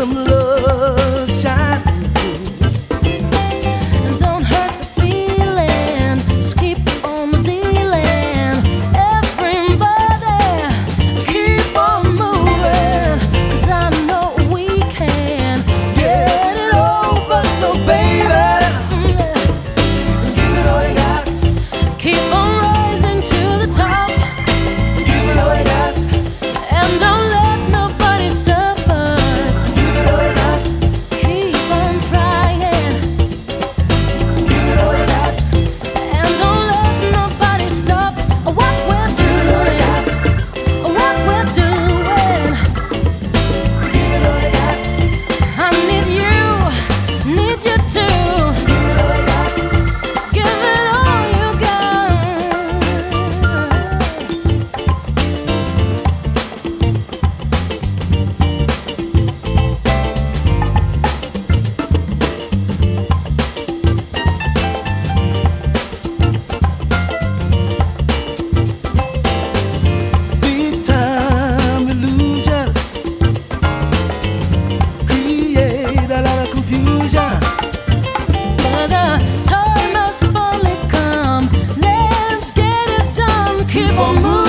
some love shining through. And don't hurt the feeling, just keep on dealing. Everybody, keep on moving, 'cause I know we can get it over. So baby, Give it all you got. keep on rising to the top, Give it all you got. and don't let nobody stop us. Give it all you got. Keep on trying, Give it all you got. and don't let nobody stop what we're doing, what we're doing. Give it all you got. I need you too. Give it all you got. Give it all you got. Big time illusions create a lot of confusion. But the time has finally come. Let's get it done. Keep on moving.